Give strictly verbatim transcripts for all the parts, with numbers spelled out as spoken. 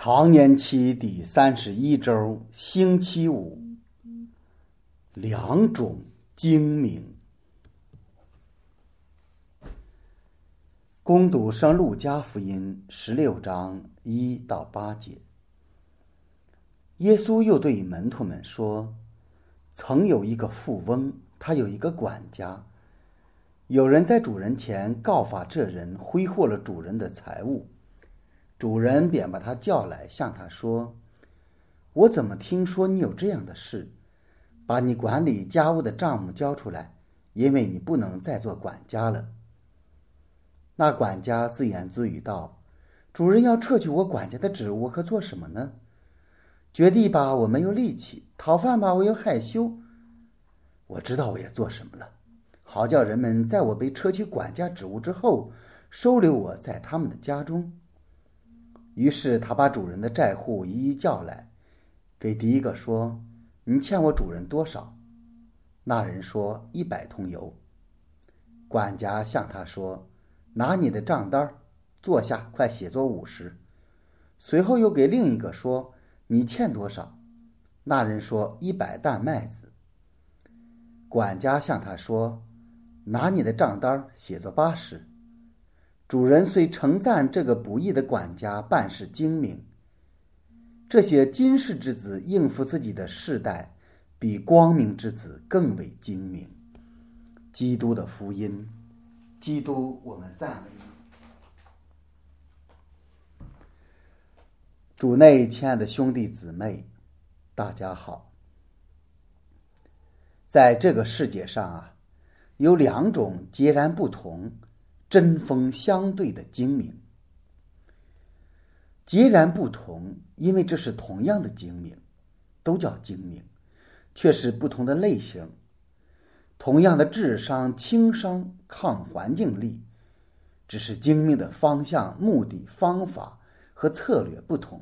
常年期第三十一周，星期五，两种精明。攻读圣路加福音十六章一到八节。耶稣又对门徒们说：曾有一个富翁，他有一个管家。有人在主人前告发这人挥霍了主人的财物，主人便把他叫来，向他说：我怎么听说你有这样的事？把你管理家务的账目交出来，因为你不能再做管家了。那管家自言自语道：主人要撤去我管家的职务，我可做什么呢？掘地吧，我没有力气；讨饭吧，我又害羞。我知道我要做什么了，好叫人们在我被撤去管家职务之后，收留我在他们的家中。于是他把主人的债户一一叫来，给第一个说：你欠我主人多少？那人说：一百铜油。管家向他说：拿你的账单，坐下，快写作五十。随后又给另一个说：你欠多少？那人说：一百担麦子。管家向他说：拿你的账单，写作八十。主人虽称赞这个不义的管家办事精明，这些今世之子应付自己的世代，比光明之子更为精明。基督的福音。基督，我们赞美你。主内亲爱的兄弟姊妹，大家好。在这个世界上啊，有两种截然不同、针锋相对的精明。截然不同，因为这是同样的精明，都叫精明，却是不同的类型。同样的智商、轻商、抗环境力，只是精明的方向、目的、方法和策略不同。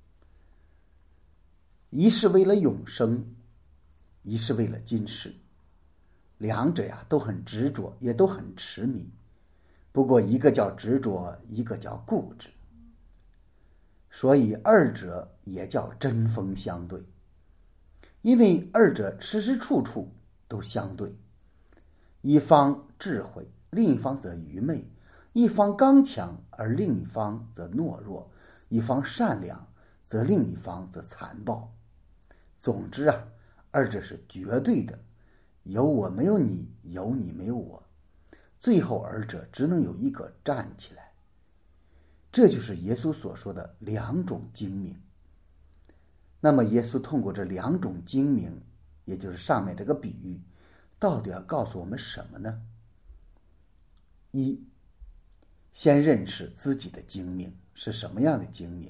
一是为了永生，一是为了今世。两者呀都很执着，也都很痴迷。不过一个叫执着，一个叫固执，所以二者也叫针锋相对。因为二者时时处处都相对，一方智慧，另一方则愚昧；一方刚强，而另一方则懦弱；一方善良，则另一方则残暴。总之啊，二者是绝对的，有我没有你，有你没有我，最后二者只能有一个站起来。这就是耶稣所说的两种精明。那么耶稣通过这两种精明，也就是上面这个比喻，到底要告诉我们什么呢？一，先认识自己的精明是什么样的精明。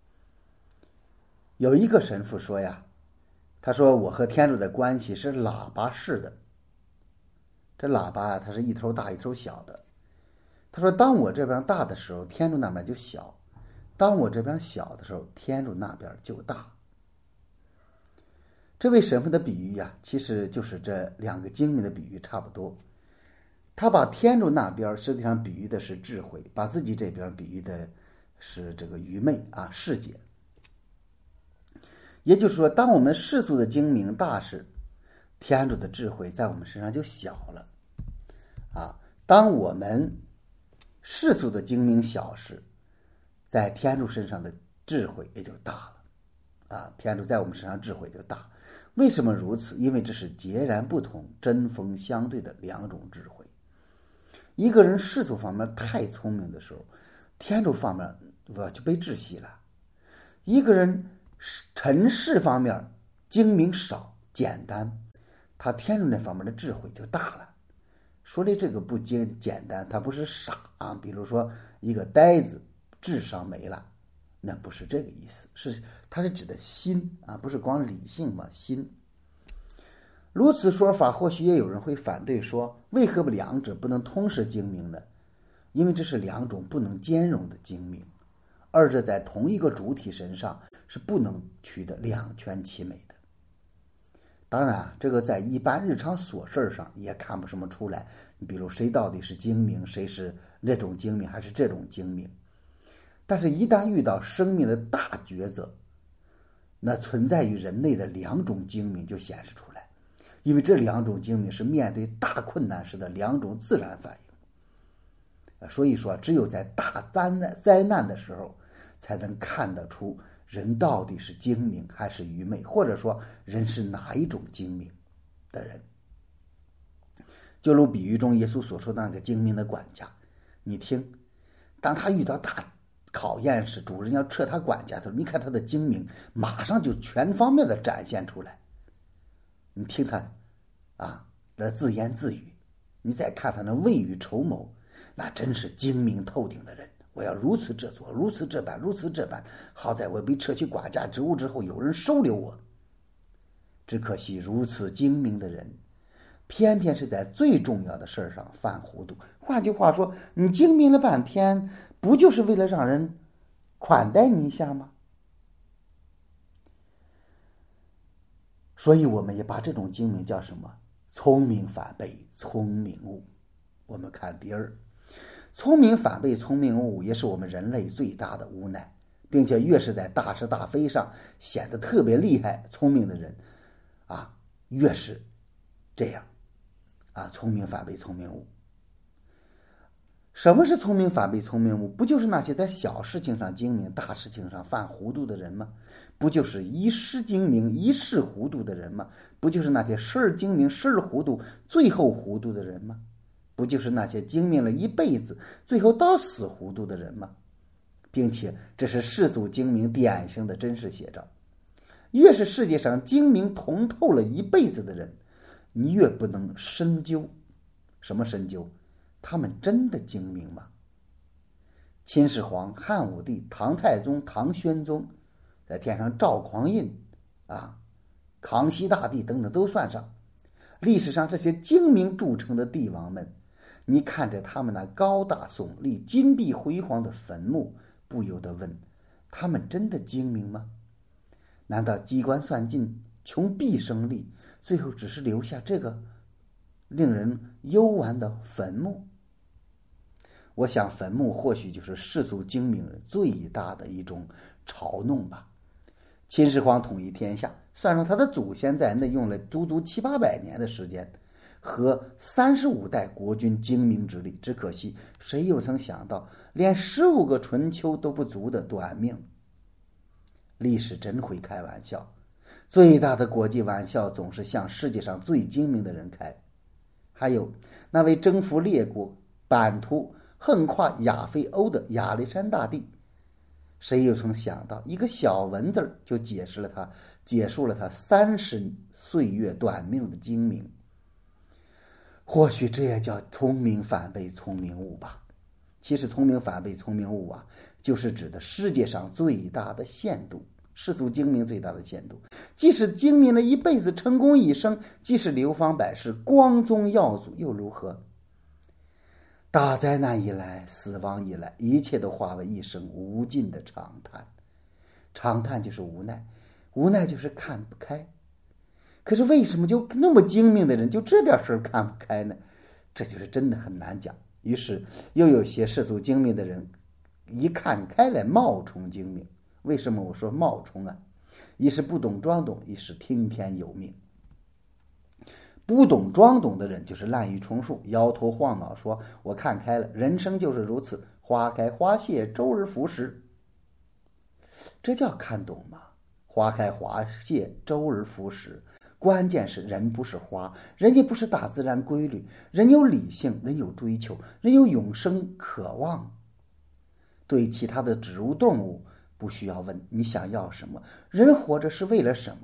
有一个神父说呀，他说我和天主的关系是喇叭式的。这喇叭它是一头大一头小的。他说当我这边大的时候，天主那边就小；当我这边小的时候，天主那边就大。这位神父的比喻呀，其实就是这两个精明的比喻差不多。他把天主那边实际上比喻的是智慧，把自己这边比喻的是这个愚昧啊，世界。也就是说，当我们世俗的精明大时，天主的智慧在我们身上就小了啊；当我们世俗的精明小时，在天主身上的智慧也就大了啊。天主在我们身上智慧就大。为什么如此？因为这是截然不同、针锋相对的两种智慧。一个人世俗方面太聪明的时候，天主方面就被窒息了。一个人尘世方面精明少、简单，他天主那方面的智慧就大了。说的这个不简简单，他不是傻啊，比如说一个呆子智商没了，那不是这个意思，是它是指的心啊，不是光理性嘛，心。如此说法，或许也有人会反对说，为何两者不能同时精明呢？因为这是两种不能兼容的精明，二者在同一个主体身上是不能取得两全其美的。当然这个在一般日常琐事上也看不什么出来，比如谁到底是精明，谁是那种精明还是这种精明。 但是一旦遇到生命的大抉择，那存在于人类的两种精明就显示出来，因为这两种精明是面对大困难时的两种自然反应。所以说，只有在大灾难灾难的时候，才能看得出人到底是精明还是愚昧，或者说人是哪一种精明的人。就如比喻中耶稣所说的那个精明的管家，你听，当他遇到大考验时，主人要撤他管家的时候，你看他的精明马上就全方面的展现出来。你听他啊的自言自语，你再看他那未雨绸缪，那真是精明透顶的人。我要如此这做，如此这般，如此这般，好在我被撤去管家职务之后，有人收留我。只可惜如此精明的人，偏偏是在最重要的事儿上犯糊涂。换句话说，你精明了半天，不就是为了让人款待你一下吗？所以我们也把这种精明叫什么？聪明反被聪明误。我们看第二，聪明反被聪明误，也是我们人类最大的无奈，并且越是在大是大非上显得特别厉害、聪明的人，啊，越是这样，啊，聪明反被聪明误。什么是聪明反被聪明误？不就是那些在小事情上精明，大事情上犯糊涂的人吗？不就是一时精明，一世糊涂的人吗？不就是那些时而精明，时而糊涂，最后糊涂的人吗？不就是那些精明了一辈子，最后到死糊涂的人吗？并且这是世俗精明典型的真实写照。越是世界上精明通透了一辈子的人，你越不能深究。什么深究？他们真的精明吗？秦始皇、汉武帝、唐太宗、唐玄宗，在天上赵匡胤啊、康熙大帝等等都算上，历史上这些精明著称的帝王们，你看着他们那高大耸立、金碧辉煌的坟墓，不由得问：他们真的精明吗？难道机关算尽，穷毕生力，最后只是留下这个令人忧玩的坟墓？我想坟墓或许就是世俗精明人最大的一种嘲弄吧。秦始皇统一天下，算上他的祖先在内，用了足足七八百年的时间和三十五代国君精明之力，只可惜谁又曾想到，连十五个春秋都不足的短命。历史真会开玩笑，最大的国际玩笑总是向世界上最精明的人开。还有那位征服列国、版图横跨亚非欧的亚历山大帝，谁又曾想到一个小文字就解释了他结束了他三十岁月短命的精明？或许这也叫聪明反被聪明误吧。其实聪明反被聪明误啊，就是指的世界上最大的限度，世俗精明最大的限度。即使精明了一辈子，成功一生，即使流芳百世，光宗耀祖，又如何？大灾难一来，死亡一来，一切都化为一声无尽的长叹。长叹就是无奈，无奈就是看不开。可是为什么就那么精明的人就这点事儿看不开呢？这就是真的很难讲。于是又有些世俗精明的人一看开来冒充精明。为什么我说冒充啊？一是不懂装懂，一是听天由命。不懂装懂的人就是滥竽充数，摇头晃脑说我看开了，人生就是如此，花开花谢，周而复始。这叫看懂吗？花开花谢，周而复始，关键是人不是花，人也不是大自然规律，人有理性，人有追求，人有永生渴望。对其他的植物动物不需要问你想要什么，人活着是为了什么，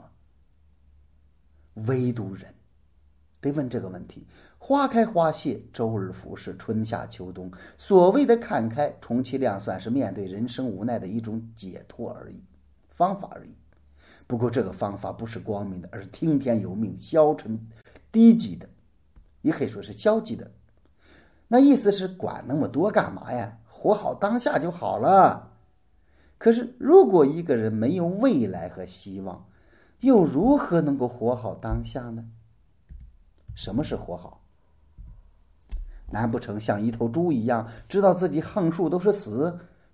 唯独人得问这个问题。花开花谢，周而复始，春夏秋冬，所谓的看开，充其量算是面对人生无奈的一种解脱而已，方法而已。不过这个方法不是光明的，而是听天由命、消沉低级的，也可以说是消极的。那意思是管那么多干嘛呀？活好当下就好了。可是如果一个人没有未来和希望，又如何能够活好当下呢？什么是活好？难不成像一头猪一样，知道自己横竖都是死，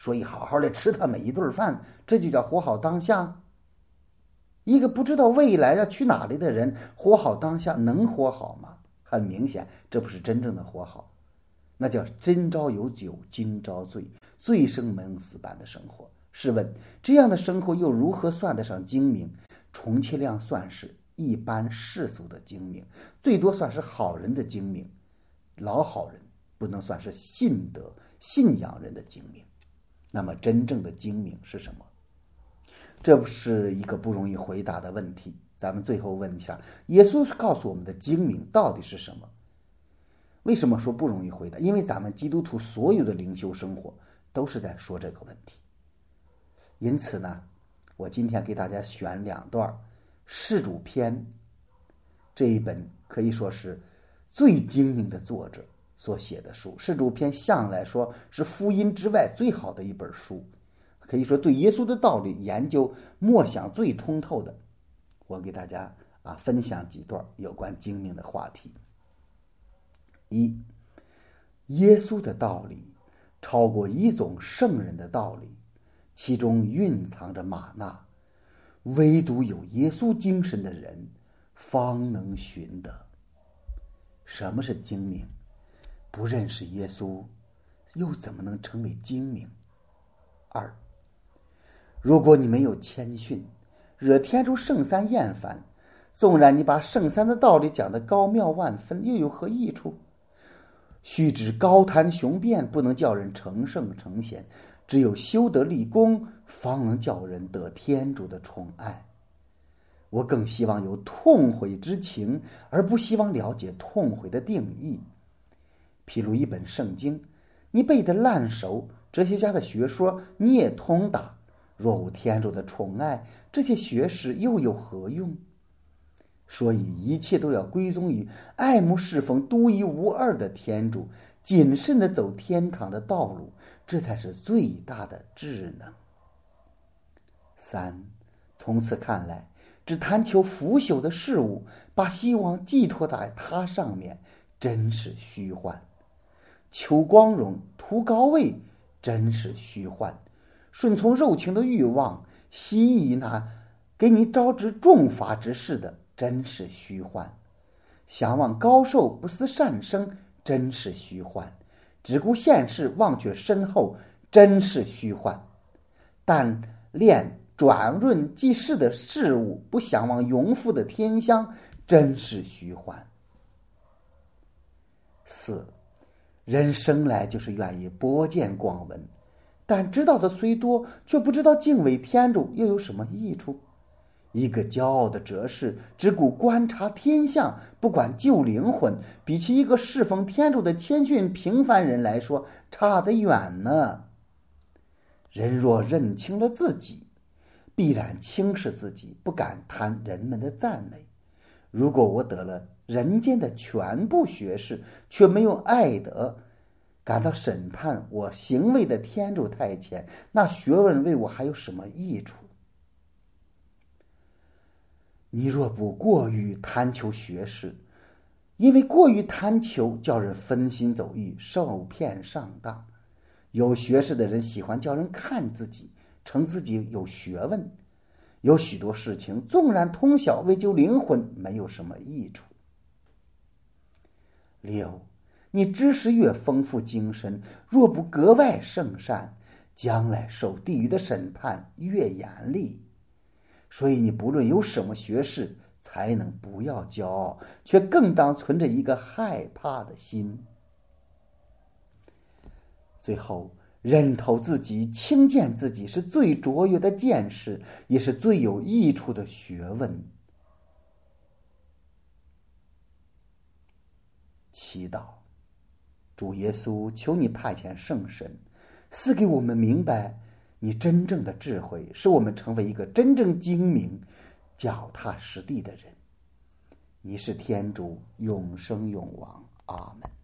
所以好好的吃他每一顿饭，这就叫活好当下。一个不知道未来要去哪里的人，活好当下能活好吗？很明显，这不是真正的活好，那叫今朝有酒今朝醉，醉生梦死般的生活。试问这样的生活又如何算得上精明？充其量算是一般世俗的精明，最多算是好人的精明，老好人不能算是信德信仰人的精明。那么真正的精明是什么？这不是一个不容易回答的问题。咱们最后问一下，耶稣告诉我们的精明到底是什么？为什么说不容易回答？因为咱们基督徒所有的灵修生活都是在说这个问题。因此呢，我今天给大家选两段世主篇，这一本可以说是最精明的作者所写的书。世主篇向来说是福音之外最好的一本书，可以说对耶稣的道理研究默想最通透的。我给大家啊分享几段有关精明的话题。一，耶稣的道理超过一种圣人的道理，其中蕴藏着玛纳，唯独有耶稣精神的人方能寻得。什么是精明？不认识耶稣，又怎么能成为精明？二，如果你没有谦逊，惹天主圣三厌烦，纵然你把圣三的道理讲得高妙万分，又有何益处？须知高谈雄辩不能叫人成圣成贤，只有修德立功，方能叫人得天主的宠爱。我更希望有痛悔之情，而不希望了解痛悔的定义。譬如一本圣经，你背得烂熟，哲学家的学说你也通达，若无天主的宠爱，这些学识又有何用？所以一切都要归宗于爱慕侍奉独一无二的天主，谨慎地走天堂的道路，这才是最大的智能。三，从此看来，只贪求腐朽的事物，把希望寄托在它上面，真是虚幻；求光荣图高位，真是虚幻；顺从肉情的欲望，希冀那给你招致重罚之事的，真是虚幻；向往高寿不思善生，真是虚幻；只顾现世忘却身后，真是虚幻；但恋转润济世的事物，不向往永富的天香，真是虚幻。四，人生来就是愿意博见广闻，但知道的虽多，却不知道敬畏天主又有什么益处。一个骄傲的哲士只顾观察天象，不管救灵魂，比起一个侍奉天主的谦逊平凡人来说，差得远呢。人若认清了自己，必然轻视自己，不敢贪人们的赞美。如果我得了人间的全部学识，却没有爱德，感到审判我行为的天主太前，那学问为我还有什么益处？你若不过于贪求学识，因为过于贪求叫人分心走意，受骗上当。有学识的人喜欢叫人看自己，称自己有学问。有许多事情纵然通晓，为救灵魂没有什么益处。六，你知识越丰富精深，若不格外圣善，将来受地狱的审判越严厉。所以你不论有什么学识，才能不要骄傲，却更当存着一个害怕的心。最后，认透自己，轻贱自己，是最卓越的见识，也是最有益处的学问。祈祷，主耶稣，求你派遣圣神，赐给我们明白你真正的智慧，使我们成为一个真正精明、脚踏实地的人。你是天主，永生永王。阿门。